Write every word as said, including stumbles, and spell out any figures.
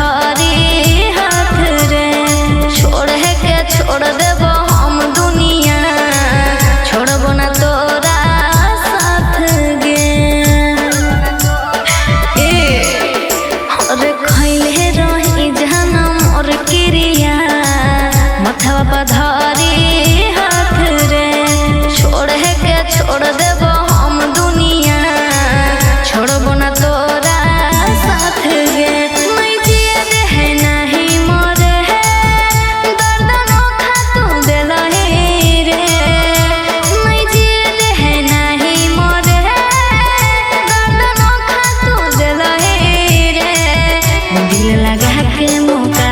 धरी हाथ रे छोड़ है के छोड़ देबो हम दुनिया छोड़बो ना तोरा साथ गे ए अरे खइले रही जहनम और क्रिया मथवा पर धरी हाथ रे छोड़ है के छोड़ देबो हम दुनिया छोड़बो ना तोरा साथ गे मैं जिए रहे नहीं मरे है दर्द नोखा तू देलही रे मैं जिए रहे नहीं मरे है दर्द नोखा तू देलही रे दिल लगा के मुका